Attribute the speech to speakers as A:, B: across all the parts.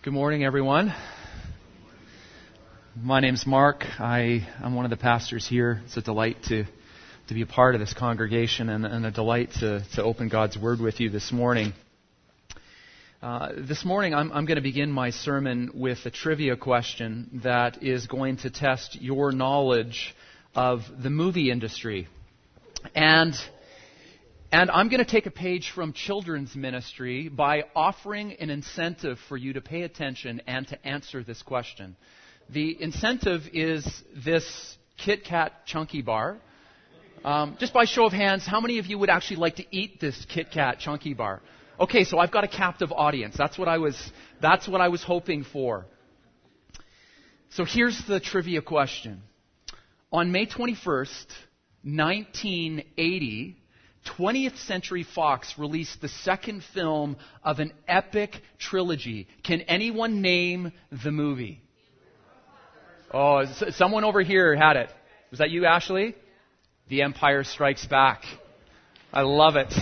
A: Good morning, everyone. My name's Mark. I'm one of the pastors here. It's a delight to be a part of this congregation and a delight to open God's Word with you this morning. This morning, I'm going to begin my sermon with a trivia question that is going to test your knowledge of the movie industry. And I'm going to take a page from children's ministry by offering an incentive for you to pay attention and to answer this question. The incentive is this Kit Kat Chunky Bar. Just by show of hands, how many of you would actually like to eat this Kit Kat Chunky Bar? Okay, so I've got a captive audience. That's what I was hoping for. So here's the trivia question. On May 21st, 1980, 20th Century Fox released the second film of an epic trilogy. Can anyone name the movie? Oh, someone over here had it. Was that you, Ashley? The Empire Strikes Back. I love it.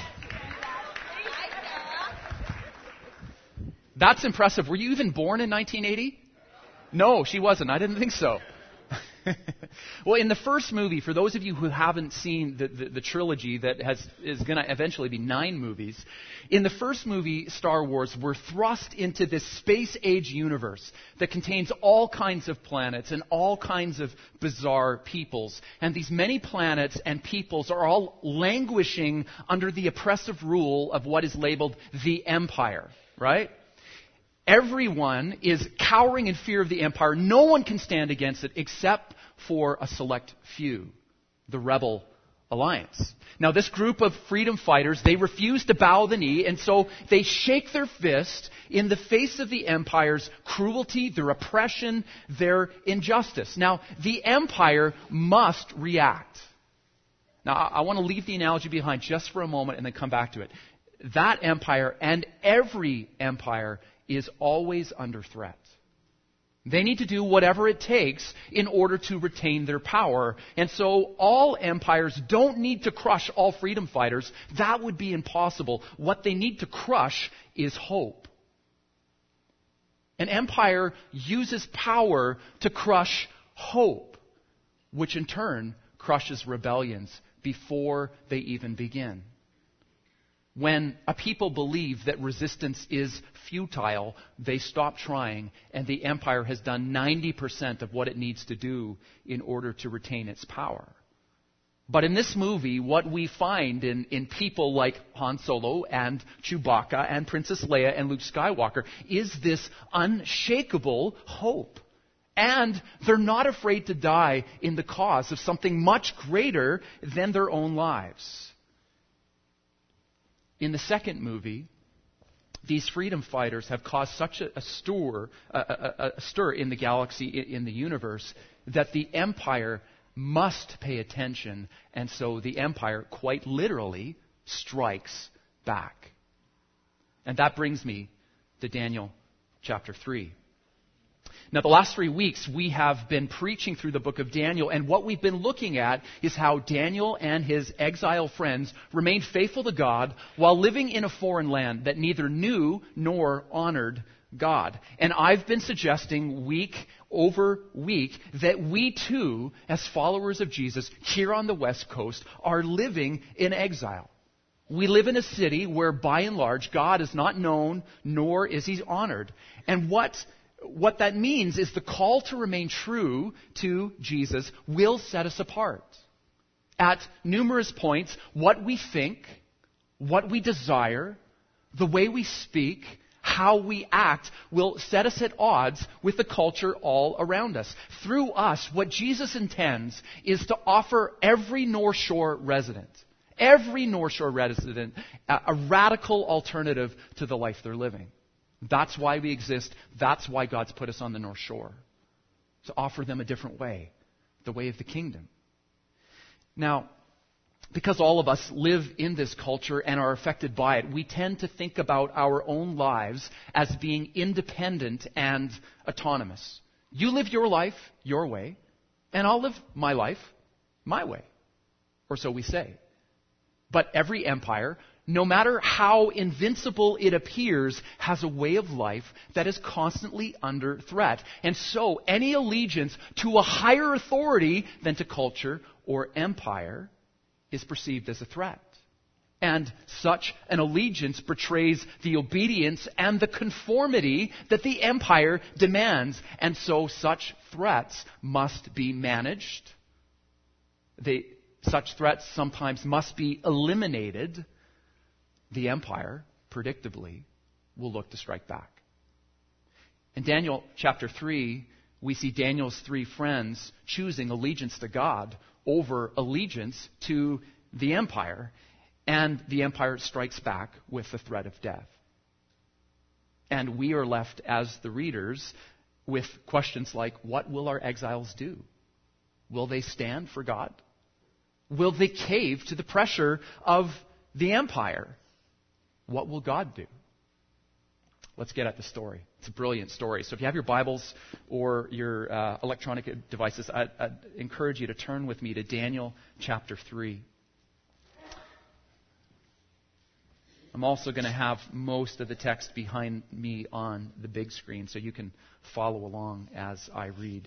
A: That's impressive. Were you even born in 1980? No, she wasn't. I didn't think so. Well, in the first movie, for those of you who haven't seen the trilogy that is going to eventually be 9 movies, in the first movie, Star Wars, we're thrust into this space-age universe that contains all kinds of planets and all kinds of bizarre peoples. And these many planets and peoples are all languishing under the oppressive rule of what is labeled the Empire, right? Everyone is cowering in fear of the Empire. No one can stand against it except for a select few, the Rebel Alliance. Now, this group of freedom fighters, they refuse to bow the knee, and so they shake their fist in the face of the Empire's cruelty, their oppression, their injustice. Now, the Empire must react. Now, I want to leave the analogy behind just for a moment and then come back to it. That empire and every empire is always under threat. They need to do whatever it takes in order to retain their power. And so all empires don't need to crush all freedom fighters. That would be impossible. What they need to crush is hope. An empire uses power to crush hope, which in turn crushes rebellions before they even begin. When a people believe that resistance is futile, they stop trying, and the empire has done 90% of what it needs to do in order to retain its power. But in this movie, what we find in people like Han Solo and Chewbacca and Princess Leia and Luke Skywalker is this unshakable hope. And they're not afraid to die in the cause of something much greater than their own lives. In the second movie, these freedom fighters have caused such a stir in the galaxy, in the universe, that the Empire must pay attention, and so the Empire quite literally strikes back. And that brings me to Daniel chapter 3. Now, the last 3 weeks, we have been preaching through the book of Daniel, and what we've been looking at is how Daniel and his exile friends remained faithful to God while living in a foreign land that neither knew nor honored God. And I've been suggesting week over week that we too, as followers of Jesus here on the West Coast, are living in exile. We live in a city where, by and large, God is not known, nor is He honored. And what that means is the call to remain true to Jesus will set us apart. At numerous points, what we think, what we desire, the way we speak, how we act will set us at odds with the culture all around us. Through us, what Jesus intends is to offer every North Shore resident, a radical alternative to the life they're living. That's why we exist. That's why God's put us on the North Shore. To offer them a different way, the way of the kingdom. Now, because all of us live in this culture and are affected by it, we tend to think about our own lives as being independent and autonomous. You live your life your way, and I'll live my life my way. Or so we say. But every empire no matter how invincible it appears, has a way of life that is constantly under threat. And so, any allegiance to a higher authority than to culture or empire is perceived as a threat. And such an allegiance betrays the obedience and the conformity that the empire demands. And so such threats must be managed. Such threats sometimes must be eliminated. The empire, predictably, will look to strike back. In Daniel chapter 3, we see Daniel's three friends choosing allegiance to God over allegiance to the empire. And the empire strikes back with the threat of death. And we are left as the readers with questions like, what will our exiles do? Will they stand for God? Will they cave to the pressure of the empire? What will God do? Let's get at the story. It's a brilliant story. So if you have your Bibles or your electronic devices, I'd encourage you to turn with me to Daniel chapter 3. I'm also going to have most of the text behind me on the big screen so you can follow along as I read.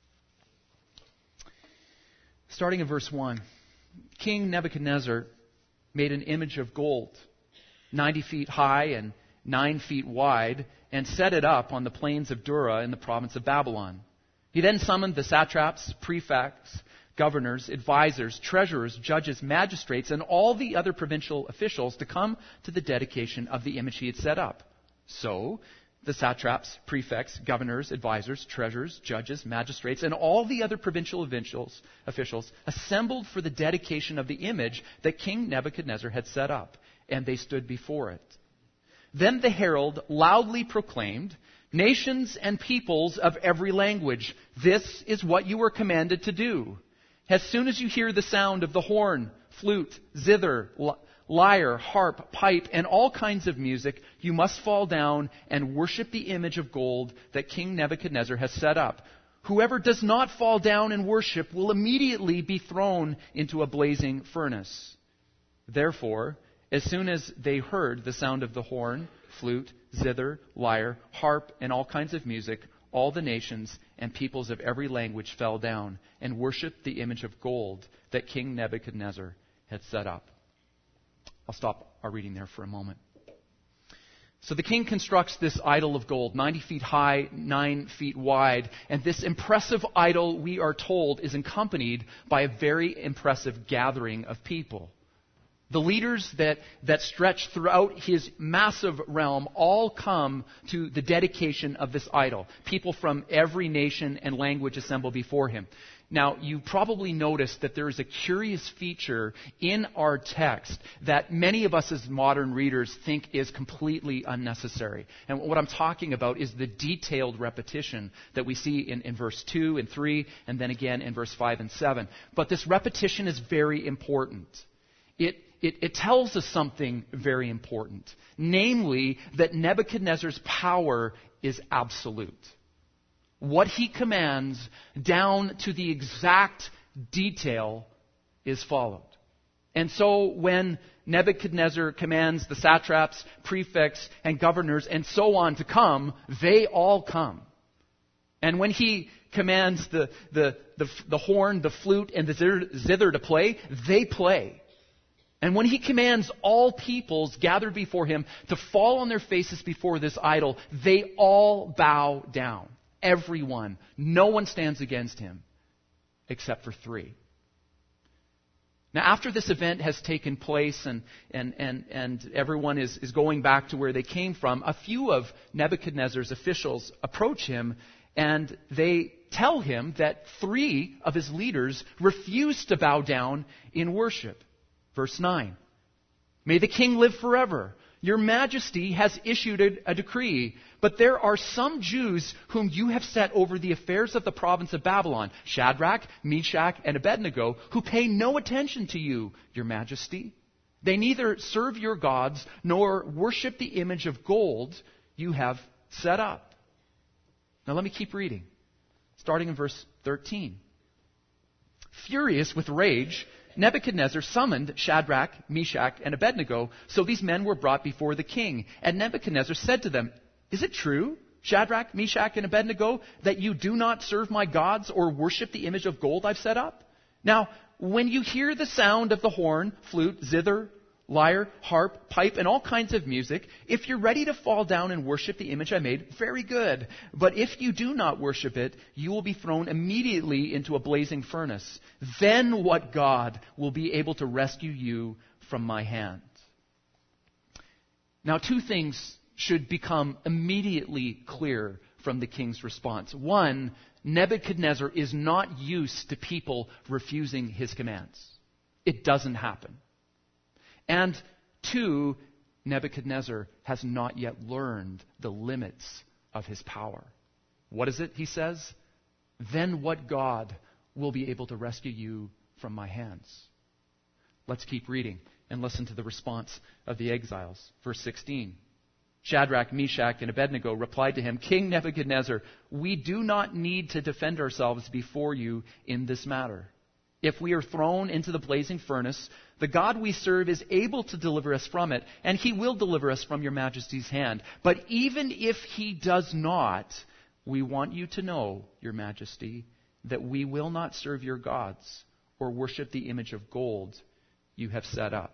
A: Starting in verse 1, King Nebuchadnezzar made an image of gold, 90 feet high and 9 feet wide, and set it up on the plains of Dura in the province of Babylon. He then summoned the satraps, prefects, governors, advisors, treasurers, judges, magistrates, and all the other provincial officials to come to the dedication of the image he had set up. So, the satraps, prefects, governors, advisors, treasurers, judges, magistrates, and all the other provincial officials assembled for the dedication of the image that King Nebuchadnezzar had set up, and they stood before it. Then the herald loudly proclaimed, "Nations and peoples of every language, this is what you are commanded to do. As soon as you hear the sound of the horn, flute, zither, lyre, harp, pipe, and all kinds of music, you must fall down and worship the image of gold that King Nebuchadnezzar has set up. Whoever does not fall down and worship will immediately be thrown into a blazing furnace." Therefore, as soon as they heard the sound of the horn, flute, zither, lyre, harp, and all kinds of music, all the nations and peoples of every language fell down and worshipped the image of gold that King Nebuchadnezzar had set up. I'll stop our reading there for a moment. So the king constructs this idol of gold, 90 feet high, 9 feet wide, and this impressive idol, we are told, is accompanied by a very impressive gathering of people. The leaders that stretch throughout his massive realm all come to the dedication of this idol. People from every nation and language assemble before him. Now, you probably noticed that there is a curious feature in our text that many of us as modern readers think is completely unnecessary. And what I'm talking about is the detailed repetition that we see in verse 2 and 3, and then again in verse 5 and 7. But this repetition is very important. It tells us something very important, namely that Nebuchadnezzar's power is absolute. What he commands down to the exact detail is followed. And so when Nebuchadnezzar commands the satraps, prefects, and governors and so on to come, they all come. And when he commands the horn, the flute, and the zither to play, they play. And when he commands all peoples gathered before him to fall on their faces before this idol, they all bow down. Everyone. No one stands against him except for 3. Now, after this event has taken place and everyone is going back to where they came from, a few of Nebuchadnezzar's officials approach him and they tell him that 3 of his leaders refuse to bow down in worship. Verse 9, "May the king live forever. Your majesty has issued a decree, but there are some Jews whom you have set over the affairs of the province of Babylon, Shadrach, Meshach, and Abednego, who pay no attention to you, your majesty. They neither serve your gods nor worship the image of gold you have set up." Now let me keep reading, starting in verse 13. "Furious with rage, Nebuchadnezzar summoned Shadrach, Meshach, and Abednego, so these men were brought before the king. And Nebuchadnezzar said to them, "Is it true, Shadrach, Meshach, and Abednego, that you do not serve my gods or worship the image of gold I've set up? Now, when you hear the sound of the horn, flute, zither, lyre, harp, pipe, and all kinds of music, if you're ready to fall down and worship the image I made, very good. But if you do not worship it, you will be thrown immediately into a blazing furnace. Then what God will be able to rescue you from my hand?" Now, two things should become immediately clear from the king's response. One, Nebuchadnezzar is not used to people refusing his commands. It doesn't happen. And two, Nebuchadnezzar has not yet learned the limits of his power. What is it, he says? Then what God will be able to rescue you from my hands? Let's keep reading and listen to the response of the exiles. Verse 16. Shadrach, Meshach, and Abednego replied to him, "King Nebuchadnezzar, we do not need to defend ourselves before you in this matter. If we are thrown into the blazing furnace, the God we serve is able to deliver us from it, and he will deliver us from your majesty's hand. But even if he does not, we want you to know, your majesty, that we will not serve your gods or worship the image of gold you have set up."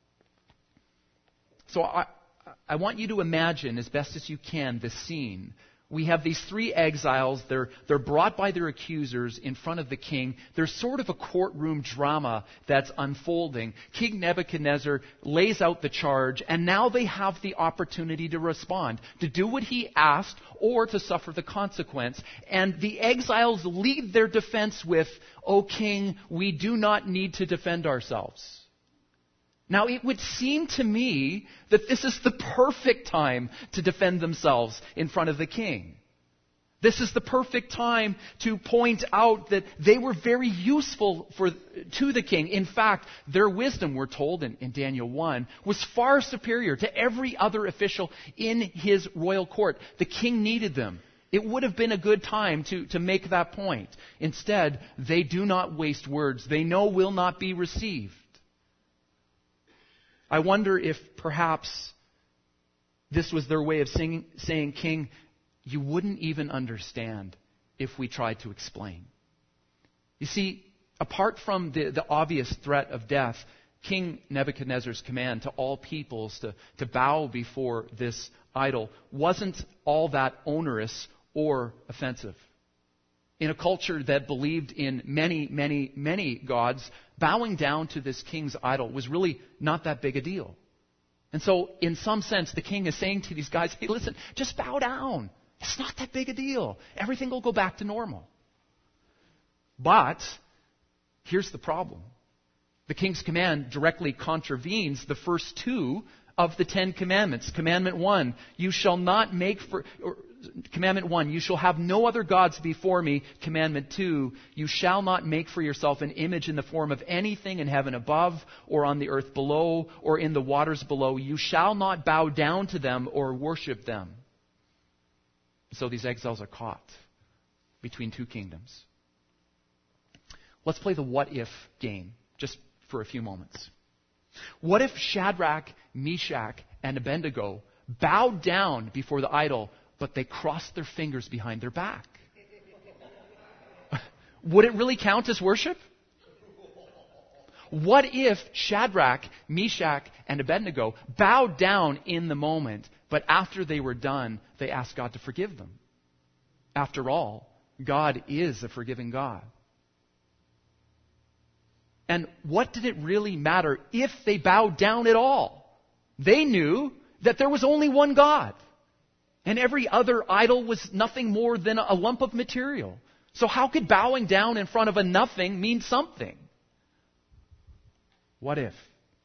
A: So I want you to imagine, as best as you can, this scene. We have these three exiles. They're brought by their accusers in front of the king. There's sort of a courtroom drama that's unfolding. King Nebuchadnezzar lays out the charge, and now they have the opportunity to respond, to do what he asked, or to suffer the consequence. And the exiles lead their defense with, "O king, we do not need to defend ourselves." Now, it would seem to me that this is the perfect time to defend themselves in front of the king. This is the perfect time to point out that they were very useful to the king. In fact, their wisdom, we're told in Daniel 1, was far superior to every other official in his royal court. The king needed them. It would have been a good time to make that point. Instead, they do not waste words they know will not be received. I wonder if perhaps this was their way of saying, "King, you wouldn't even understand if we tried to explain." You see, apart from the obvious threat of death, King Nebuchadnezzar's command to all peoples to bow before this idol wasn't all that onerous or offensive. In a culture that believed in many, many, many gods, bowing down to this king's idol was really not that big a deal. And so, in some sense, the king is saying to these guys, "Hey, listen, just bow down. It's not that big a deal. Everything will go back to normal." But here's the problem. The king's command directly contravenes the first two of the 10 commandments. Commandment 1, you shall not make for... Commandment 1, you shall have no other gods before me. Commandment 2, you shall not make for yourself an image in the form of anything in heaven above, or on the earth below, or in the waters below. You shall not bow down to them or worship them. So these exiles are caught between two kingdoms. Let's play the what if game, just for a few moments. What if Shadrach, Meshach, and Abednego bowed down before the idol, but they crossed their fingers behind their back? Would it really count as worship? What if Shadrach, Meshach, and Abednego bowed down in the moment, but after they were done, they asked God to forgive them? After all, God is a forgiving God. And what did it really matter if they bowed down at all? They knew that there was only one God. And every other idol was nothing more than a lump of material. So how could bowing down in front of a nothing mean something? What if?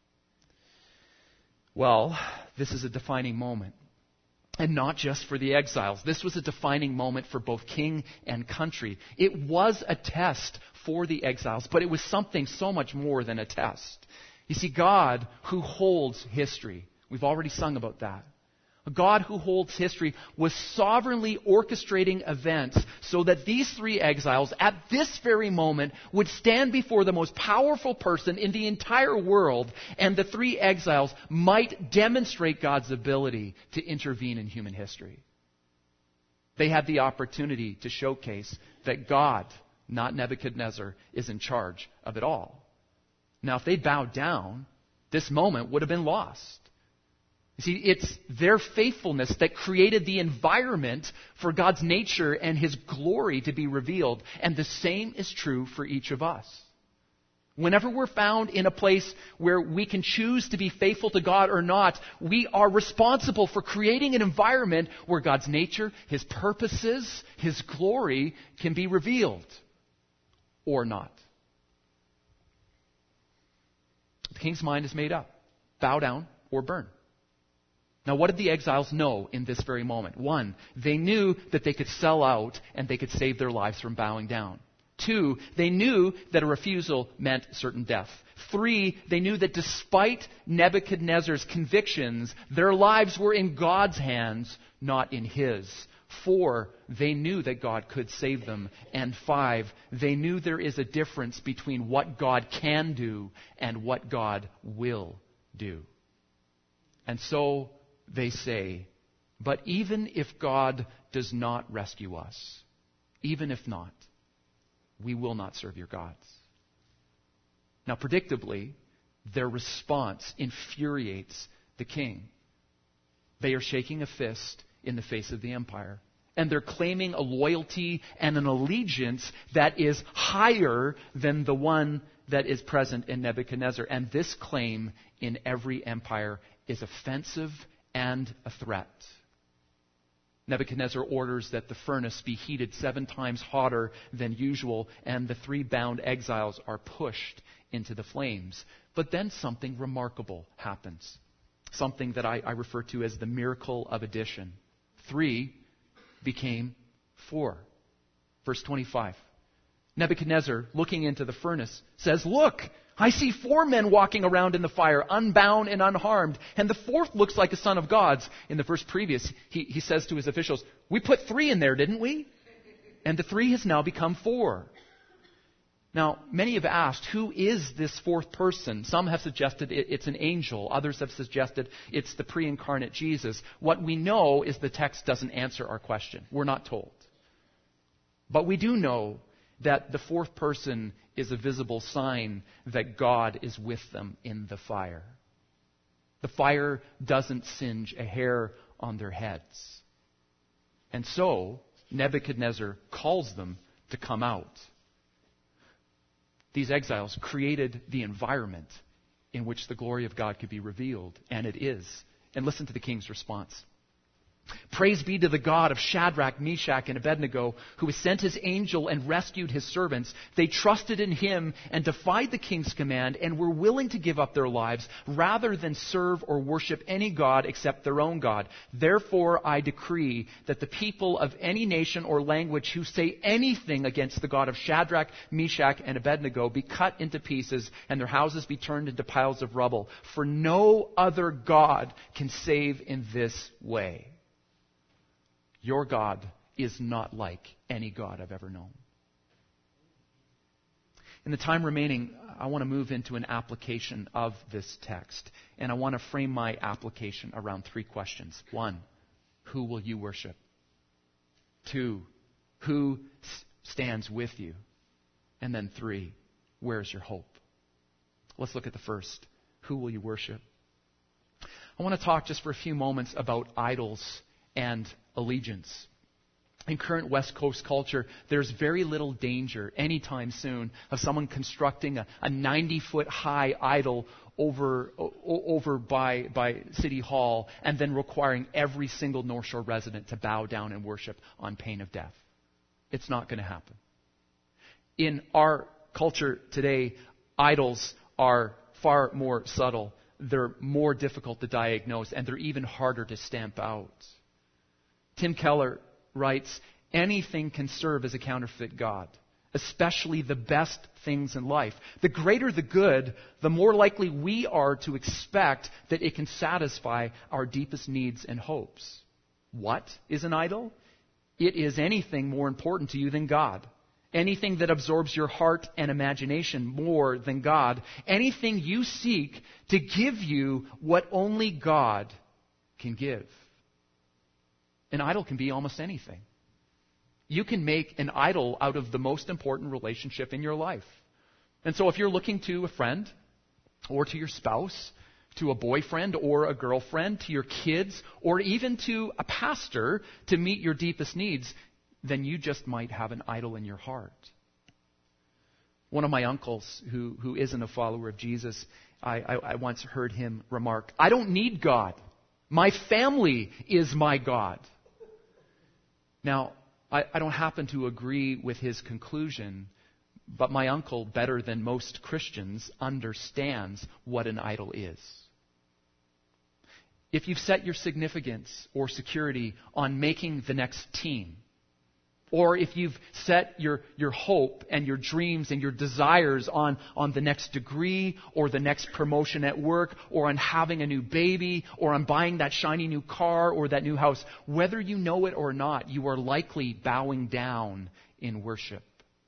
A: Well, this is a defining moment. And not just for the exiles. This was a defining moment for both king and country. It was a test for the exiles, but it was something so much more than a test. You see, God, who holds history, we've already sung about that, A God who holds history, was sovereignly orchestrating events so that these three exiles, at this very moment, would stand before the most powerful person in the entire world, and the three exiles might demonstrate God's ability to intervene in human history. They had the opportunity to showcase that God, not Nebuchadnezzar, is in charge of it all. Now, if they'd bowed down, this moment would have been lost. You see, it's their faithfulness that created the environment for God's nature and His glory to be revealed. And the same is true for each of us. Whenever we're found in a place where we can choose to be faithful to God or not, we are responsible for creating an environment where God's nature, His purposes, His glory can be revealed or not. The king's mind is made up. Bow down or burn. Now, what did the exiles know in this very moment? One, they knew that they could sell out and they could save their lives from bowing down. Two, they knew that a refusal meant certain death. Three, they knew that despite Nebuchadnezzar's convictions, their lives were in God's hands, not in his. Four, they knew that God could save them. And five, they knew there is a difference between what God can do and what God will do. And so they say, but even if God does not rescue us, even if not, we will not serve your gods. Now, predictably, their response infuriates the king. They are shaking a fist in the face of the empire. And they're claiming a loyalty and an allegiance that is higher than the one that is present in Nebuchadnezzar. And this claim in every empire is offensive and a threat. Nebuchadnezzar orders that the furnace be heated 7 times hotter than usual, and the 3 bound exiles are pushed into the flames. But then something remarkable happens. Something that I refer to as the miracle of addition. 3 became 4. Verse 25. Nebuchadnezzar, looking into the furnace, says, "Look, I see 4 men walking around in the fire, unbound and unharmed, and the 4th looks like a son of God's." In the verse previous, he says to his officials, "We put 3 in there, didn't we?" And the 3 has now become 4. Now, many have asked, who is this 4th person? Some have suggested it's an angel. Others have suggested it's the pre-incarnate Jesus. What we know is the text doesn't answer our question. We're not told. But we do know that the 4th person is a visible sign that God is with them in the fire. The fire doesn't singe a hair on their heads. And so, Nebuchadnezzar calls them to come out. These exiles created the environment in which the glory of God could be revealed, and it is. And listen to the king's response. "Praise be to the God of Shadrach, Meshach, and Abednego, who has sent his angel and rescued his servants. They trusted in him and defied the king's command and were willing to give up their lives rather than serve or worship any god except their own God. Therefore, I decree that the people of any nation or language who say anything against the God of Shadrach, Meshach, and Abednego be cut into pieces and their houses be turned into piles of rubble. For no other God can save in this way. Your God is not like any God I've ever known." In the time remaining, I want to move into an application of this text. And I want to frame my application around 3 questions. 1, who will you worship? 2, who stands with you? And then 3, where's your hope? Let's look at the first. Who will you worship? I want to talk just for a few moments about idols and allegiance. In current West Coast culture, there's very little danger anytime soon of someone constructing a 90-foot high idol over by City Hall and then requiring every single North Shore resident to bow down and worship on pain of death. It's not going to happen. In our culture today, idols are far more subtle. They're more difficult to diagnose, and they're even harder to stamp out. Tim Keller writes, "Anything can serve as a counterfeit God. especially the best things in life. The greater the good, the more likely we are to expect that it can satisfy our deepest needs and hopes. What is an idol? It is anything more important to you than God. Anything that absorbs your heart and imagination more than God. Anything you seek to give you what only God can give. An idol can be almost anything. You can make an idol out of the most important relationship in your life. And so if you're looking to a friend, or to your spouse, to a boyfriend or a girlfriend, to your kids, or even to a pastor to meet your deepest needs, then you just might have an idol in your heart. One of my uncles, who isn't a follower of Jesus, I once heard him remark, "I don't need God. My family is my God." Now, I don't happen to agree with his conclusion, but my uncle, better than most Christians, understands what an idol is. If you've set your significance or security on making the next team, or if you've set your hope and your dreams and your desires on the next degree or the next promotion at work or on having a new baby or on buying that shiny new car or that new house, whether you know it or not, you are likely bowing down in worship.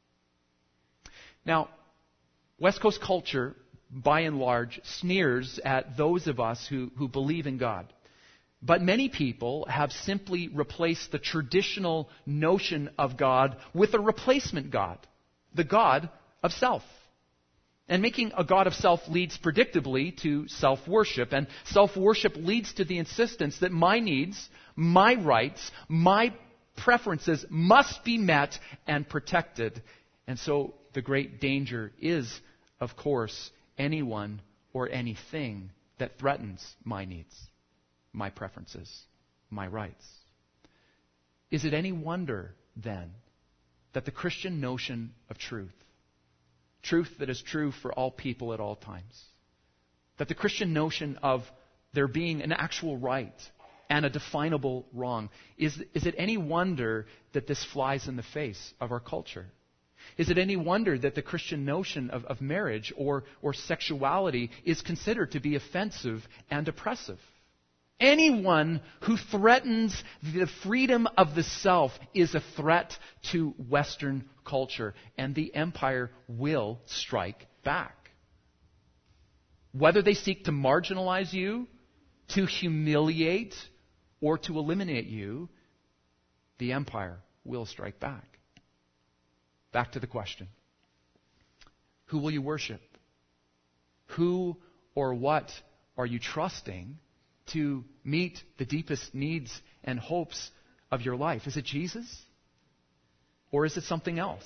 A: Now, West Coast culture, by and large, sneers at those of us who believe in God. But many people have simply replaced the traditional notion of God with a replacement God, the God of self. And making a God of self leads predictably to self-worship. And self-worship leads to the insistence that my needs, my rights, my preferences must be met and protected. And so the great danger is, of course, anyone or anything that threatens my needs, my preferences, my rights. Is it any wonder, then, that the Christian notion of truth that is true for all people at all times, that the Christian notion of there being an actual right and a definable wrong, is it any wonder that this flies in the face of our culture? Is it any wonder that the Christian notion of marriage or sexuality is considered to be offensive and oppressive? Anyone who threatens the freedom of the self is a threat to Western culture, and the empire will strike back. Whether they seek to marginalize you, to humiliate, or to eliminate you, the empire will strike back. Back to the question. Who will you worship? Who or what are you trusting to meet the deepest needs and hopes of your life? Is it Jesus? Or is it something else?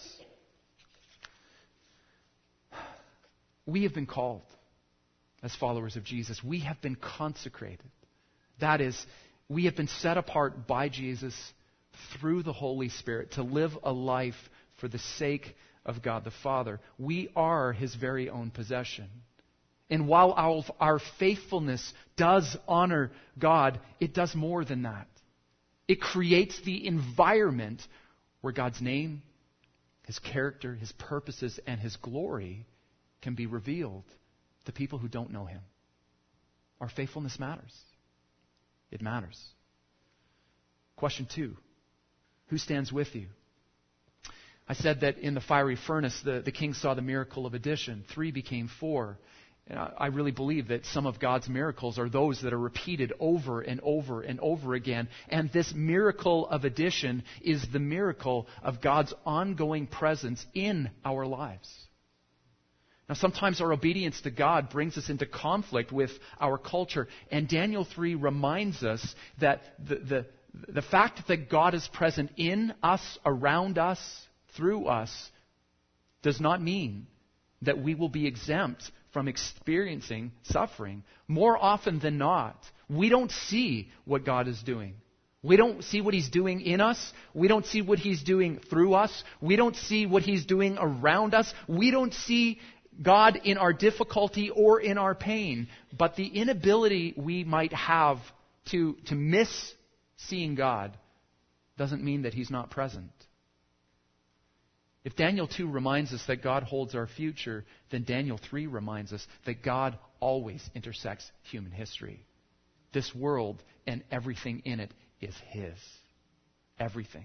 A: We have been called as followers of Jesus. We have been consecrated. That is, we have been set apart by Jesus through the Holy Spirit to live a life for the sake of God the Father. We are His very own possession. And while our faithfulness does honor God, it does more than that. It creates the environment where God's name, His character, His purposes, and His glory can be revealed to people who don't know Him. Our faithfulness matters. It matters. Question 2. Who stands with you? I said that in the fiery furnace, the king saw the miracle of addition. 3 became 4. And I really believe that some of God's miracles are those that are repeated over and over and over again. And this miracle of addition is the miracle of God's ongoing presence in our lives. Now, sometimes our obedience to God brings us into conflict with our culture. And Daniel 3 reminds us that the fact that God is present in us, around us, through us, does not mean that we will be exempt from experiencing suffering. More often than not, we don't see what God is doing. We don't see what He's doing in us. We don't see what He's doing through us. We don't see what He's doing around us. We don't see God in our difficulty or in our pain. But the inability we might have to miss seeing God doesn't mean that He's not present. If Daniel 2 reminds us that God holds our future, then Daniel 3 reminds us that God always intersects human history. This world and everything in it is His. Everything.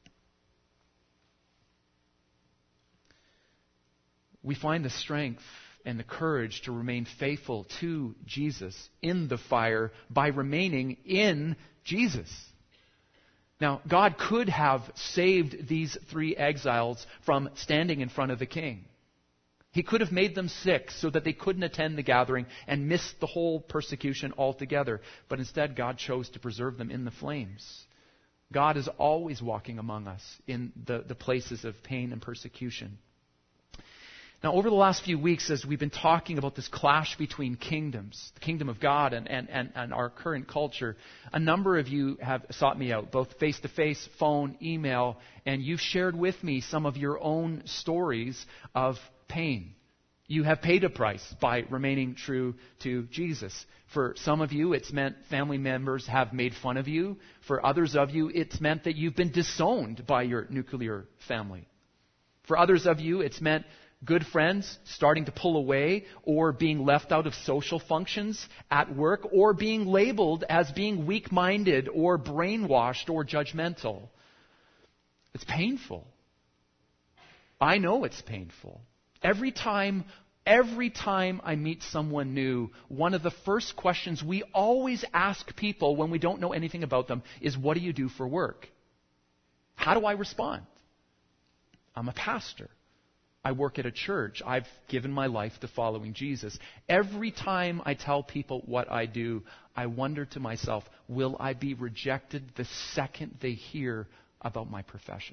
A: We find the strength and the courage to remain faithful to Jesus in the fire by remaining in Jesus. Now, God could have saved these 3 exiles from standing in front of the king. He could have made them sick so that they couldn't attend the gathering and miss the whole persecution altogether. But instead, God chose to preserve them in the flames. God is always walking among us in the places of pain and persecution. Now, over the last few weeks, as we've been talking about this clash between kingdoms, the kingdom of God and our current culture, a number of you have sought me out, both face-to-face, phone, email, and you've shared with me some of your own stories of pain. You have paid a price by remaining true to Jesus. For some of you, it's meant family members have made fun of you. For others of you, it's meant that you've been disowned by your nuclear family. For others of you, it's meant good friends starting to pull away, or being left out of social functions at work, or being labeled as being weak-minded or brainwashed or judgmental. It's painful. I know it's painful. Every time I meet someone new, one of the first questions we always ask people when we don't know anything about them is, what do you do for work? How do I respond? I'm a pastor. I work at a church. I've given my life to following Jesus. Every time I tell people what I do, I wonder to myself, will I be rejected the second they hear about my profession?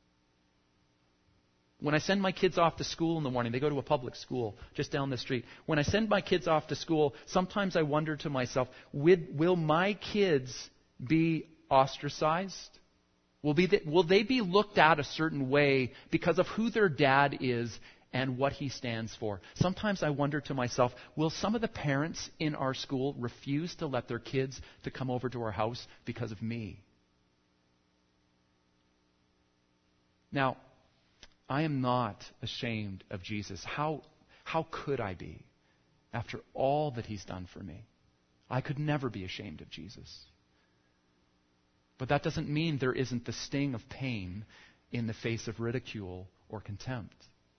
A: When I send my kids off to school in the morning, they go to a public school just down the street. When I send my kids off to school, sometimes I wonder to myself, will my kids be ostracized? Will they be looked at a certain way because of who their dad is and what he stands for? Sometimes I wonder to myself, will some of the parents in our school refuse to let their kids to come over to our house because of me? Now, I am not ashamed of Jesus. How could I be after all that He's done for me? I could never be ashamed of Jesus. But that doesn't mean there isn't the sting of pain in the face of ridicule or contempt.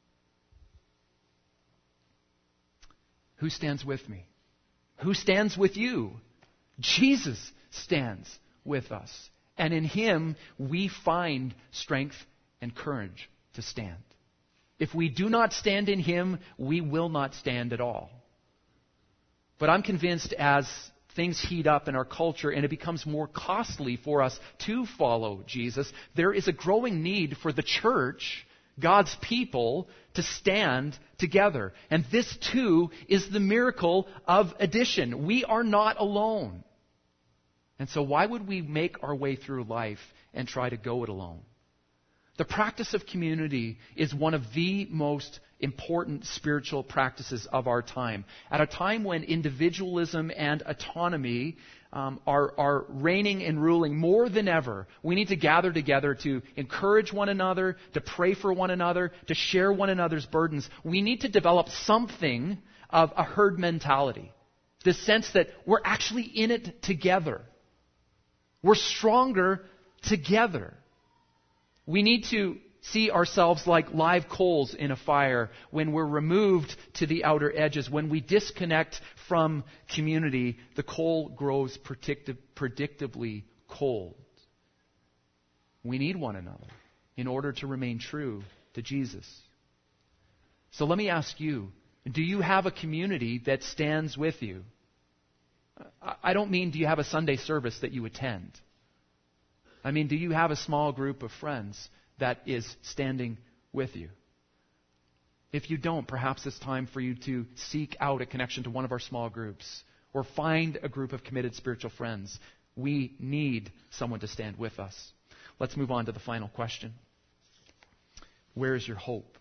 A: Who stands with me? Who stands with you? Jesus stands with us. And in Him, we find strength and courage to stand. If we do not stand in Him, we will not stand at all. But I'm convinced as things heat up in our culture and it becomes more costly for us to follow Jesus, there is a growing need for the church, God's people, to stand together. And this too is the miracle of addition. We are not alone. And so why would we make our way through life and try to go it alone? The practice of community is one of the most important spiritual practices of our time. At a time when individualism and autonomy are reigning and ruling more than ever, we need to gather together to encourage one another, to pray for one another, to share one another's burdens. We need to develop something of a herd mentality. The sense that we're actually in it together. We're stronger together. We need to see ourselves like live coals in a fire when we're removed to the outer edges. When we disconnect from community, the coal grows predictably cold. We need one another in order to remain true to Jesus. So let me ask you, do you have a community that stands with you? I don't mean do you have a Sunday service that you attend. I mean, do you have a small group of friends that is standing with you? If you don't, perhaps it's time for you to seek out a connection to one of our small groups or find a group of committed spiritual friends. We need someone to stand with us. Let's move on to the final question. Where is your hope?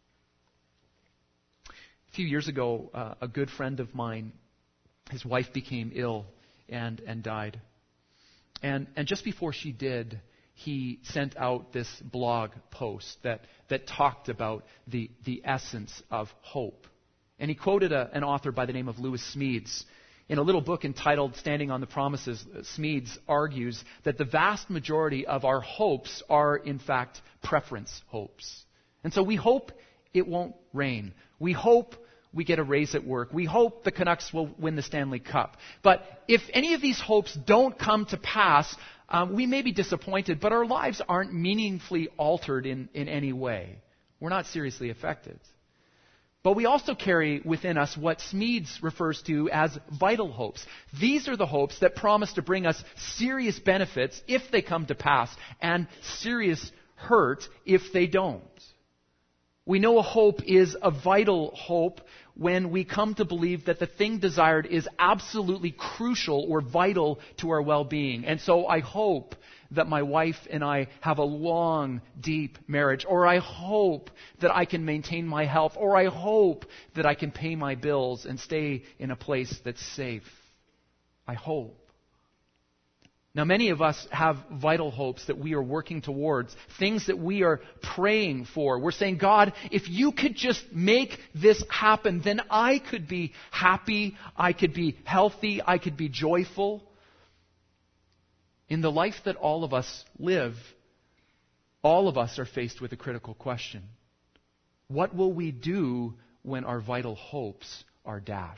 A: A few years ago, a good friend of mine, his wife became ill and died. And just before she did, he sent out this blog post that talked about the essence of hope. And he quoted an author by the name of Lewis Smedes. In a little book entitled Standing on the Promises, Smedes argues that the vast majority of our hopes are, in fact, preference hopes. And so we hope it won't rain. We hope we get a raise at work. We hope the Canucks will win the Stanley Cup. But if any of these hopes don't come to pass, we may be disappointed, but our lives aren't meaningfully altered in any way. We're not seriously affected. But we also carry within us what Smedes refers to as vital hopes. These are the hopes that promise to bring us serious benefits if they come to pass, and serious hurt if they don't. We know a hope is a vital hope when we come to believe that the thing desired is absolutely crucial or vital to our well-being. And so I hope that my wife and I have a long, deep marriage, or I hope that I can maintain my health, or I hope that I can pay my bills and stay in a place that's safe. I hope. Now, many of us have vital hopes that we are working towards, things that we are praying for. We're saying, God, if you could just make this happen, then I could be happy, I could be healthy, I could be joyful. In the life that all of us live, all of us are faced with a critical question. What will we do when our vital hopes are dashed?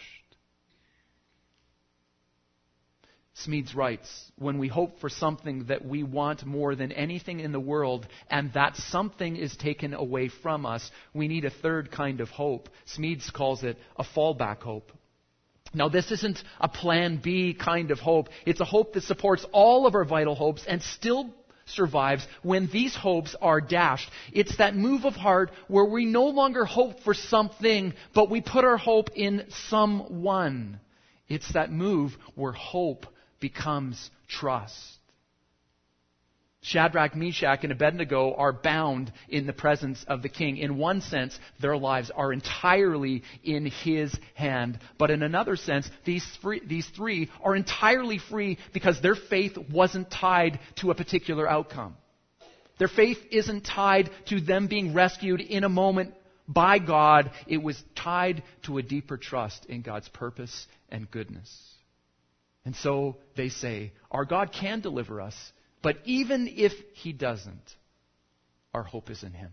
A: Smedes writes, when we hope for something that we want more than anything in the world, and that something is taken away from us, we need a third kind of hope. Smedes calls it a fallback hope. Now, this isn't a plan B kind of hope. It's a hope that supports all of our vital hopes and still survives when these hopes are dashed. It's that move of heart where we no longer hope for something, but we put our hope in someone. It's that move where hope becomes trust. Shadrach, Meshach, and Abednego are bound in the presence of the king. In one sense, their lives are entirely in his hand. But in another sense, these three are entirely free because their faith wasn't tied to a particular outcome. Their faith isn't tied to them being rescued in a moment by God. It was tied to a deeper trust in God's purpose and goodness. And so they say, our God can deliver us, but even if he doesn't, our hope is in him.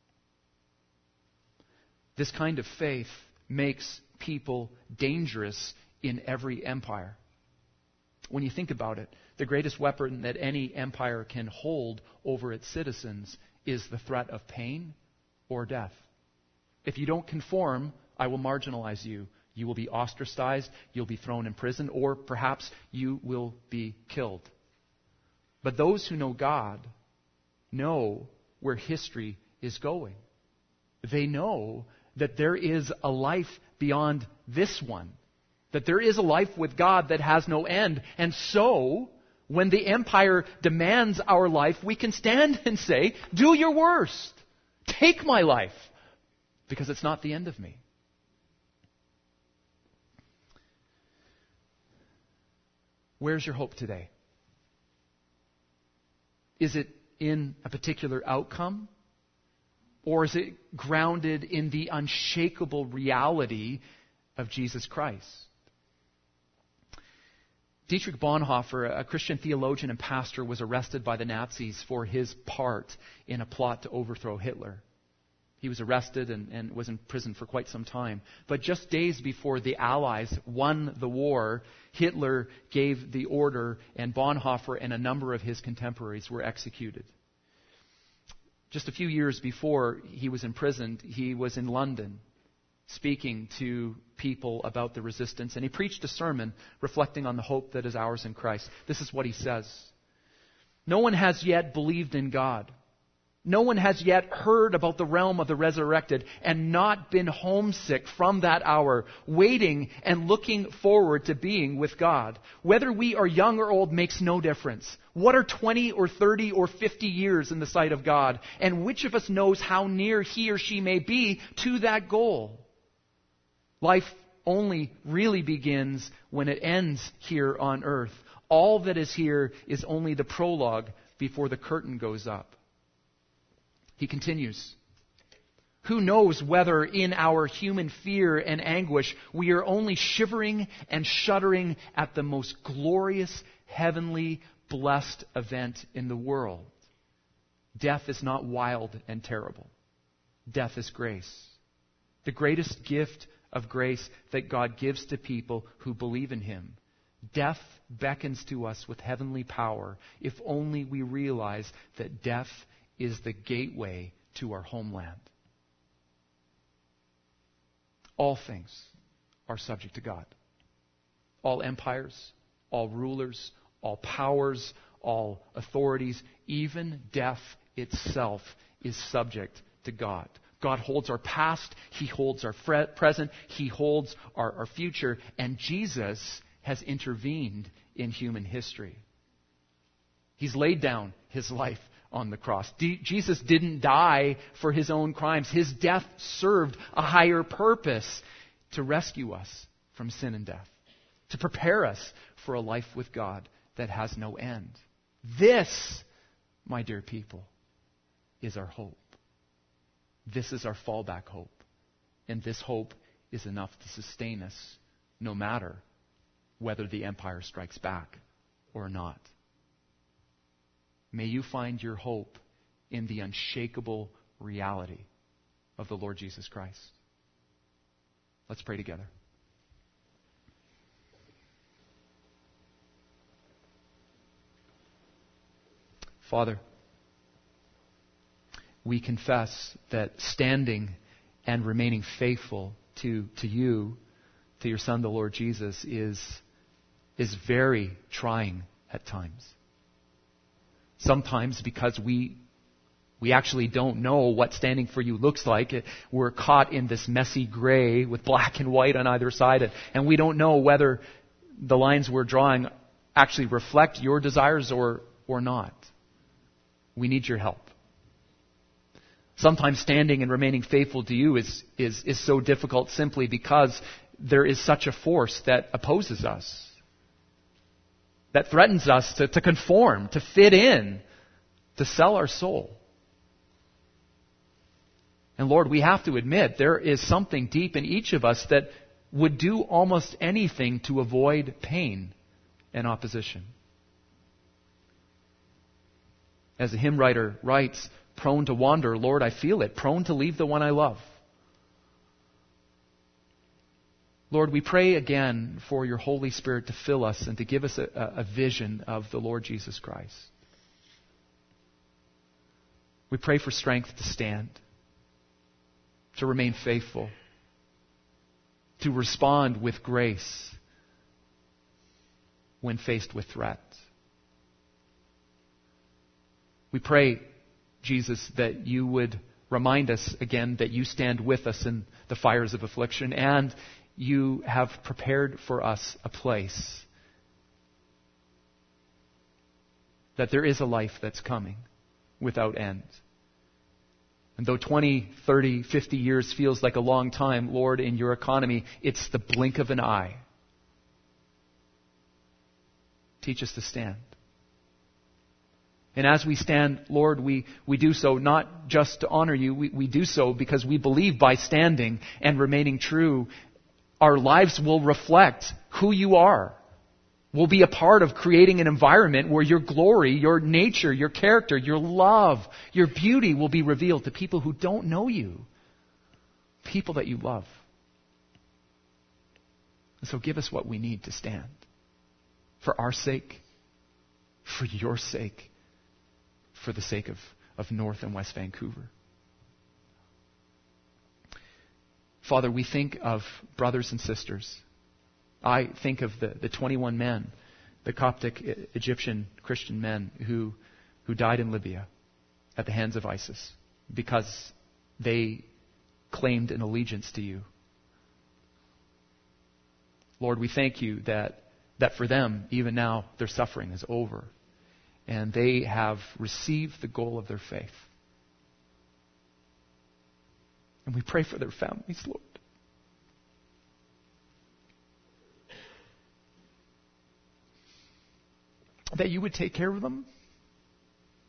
A: This kind of faith makes people dangerous in every empire. When you think about it, the greatest weapon that any empire can hold over its citizens is the threat of pain or death. If you don't conform, I will marginalize you. You will be ostracized, you'll be thrown in prison, or perhaps you will be killed. But those who know God know where history is going. They know that there is a life beyond this one. That there is a life with God that has no end. And so, when the empire demands our life, we can stand and say, do your worst. Take my life. Because it's not the end of me. Where's your hope today? Is it in a particular outcome? Or is it grounded in the unshakable reality of Jesus Christ? Dietrich Bonhoeffer, a Christian theologian and pastor, was arrested by the Nazis for his part in a plot to overthrow Hitler. He was arrested and was in prison for quite some time. But just days before the Allies won the war, Hitler gave the order, and Bonhoeffer and a number of his contemporaries were executed. Just a few years before he was imprisoned, he was in London speaking to people about the resistance, and he preached a sermon reflecting on the hope that is ours in Christ. This is what he says. No one has yet believed in God. No one has yet heard about the realm of the resurrected and not been homesick from that hour, waiting and looking forward to being with God. Whether we are young or old makes no difference. What are 20 or 30 or 50 years in the sight of God? And which of us knows how near he or she may be to that goal? Life only really begins when it ends here on earth. All that is here is only the prologue before the curtain goes up. He continues, who knows whether in our human fear and anguish we are only shivering and shuddering at the most glorious, heavenly, blessed event in the world. Death is not wild and terrible. Death is grace. The greatest gift of grace that God gives to people who believe in Him. Death beckons to us with heavenly power if only we realize that death is the gateway to our homeland. All things are subject to God. All empires, all rulers, all powers, all authorities, even death itself is subject to God. God holds our past, He holds our present, He holds our future, and Jesus has intervened in human history. He's laid down His life on the cross. Jesus didn't die for His own crimes. His death served a higher purpose to rescue us from sin and death, to prepare us for a life with God that has no end. This, my dear people, is our hope. This is our fallback hope. And this hope is enough to sustain us no matter whether the empire strikes back or not. May you find your hope in the unshakable reality of the Lord Jesus Christ. Let's pray together. Father, we confess that standing and remaining faithful to you, to your Son, the Lord Jesus, is very trying at times. Sometimes because we actually don't know what standing for you looks like. We're caught in this messy gray with black and white on either side, and we don't know whether the lines we're drawing actually reflect your desires or not. We need your help. Sometimes standing and remaining faithful to you is so difficult simply because there is such a force that opposes us, that threatens us to conform, to fit in, to sell our soul. And Lord, we have to admit there is something deep in each of us that would do almost anything to avoid pain and opposition. As the hymn writer writes, prone to wander, Lord, I feel it, prone to leave the one I love. Lord, we pray again for your Holy Spirit to fill us and to give us a vision of the Lord Jesus Christ. We pray for strength to stand, to remain faithful, to respond with grace when faced with threat. We pray, Jesus, that you would remind us again that you stand with us in the fires of affliction, and you have prepared for us a place, that there is a life that's coming without end. And though 20, 30, 50 years feels like a long time, Lord, in your economy, it's the blink of an eye. Teach us to stand. And as we stand, Lord, we do so not just to honor you, we do so because we believe by standing and remaining true, our lives will reflect who you are. We'll be a part of creating an environment where your glory, your nature, your character, your love, your beauty will be revealed to people who don't know you. People that you love. And so give us what we need to stand. For our sake, for your sake, for the sake of North and West Vancouver. Father, we think of brothers and sisters. I think of the 21 men, the Coptic Egyptian Christian men who died in Libya at the hands of ISIS because they claimed an allegiance to you. Lord, we thank you that for them, even now, their suffering is over. And they have received the goal of their faith. And we pray for their families, Lord. That you would take care of them.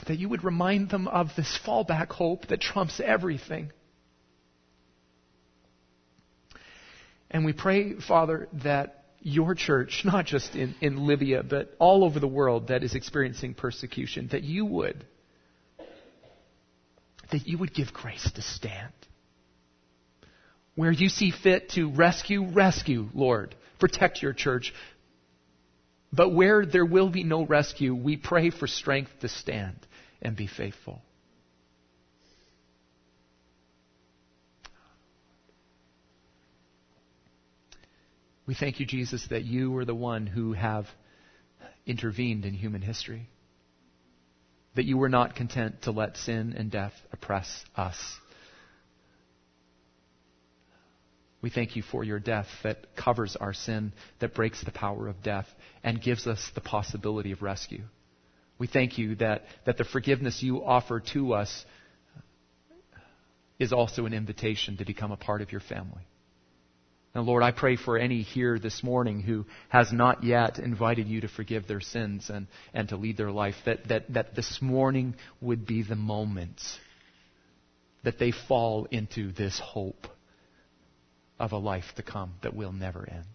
B: that you would remind them of this fallback hope that trumps everything. And we pray, Father, that your church, not just in Libya, but all over the world that is experiencing persecution, that you would give grace to stand. Where you see fit to rescue, Lord. Protect your church. But where there will be no rescue, we pray for strength to stand and be faithful. We thank you, Jesus, that you are the one who have intervened in human history. That you were not content to let sin and death oppress us. We thank you for your death that covers our sin, that breaks the power of death, and gives us the possibility of rescue. We thank you that the forgiveness you offer to us is also an invitation to become a part of your family. Now, Lord, I pray for any here this morning who has not yet invited you to forgive their sins and to lead their life, that this morning would be the moment that they fall into this hope of a life to come that will never end.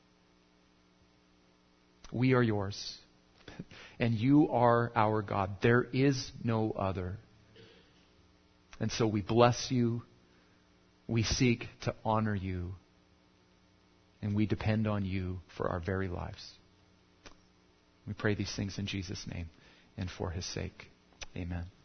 B: We are yours, and you are our God. There is no other. And so we bless you, we seek to honor you, and we depend on you for our very lives. We pray these things in Jesus' name and for his sake. Amen.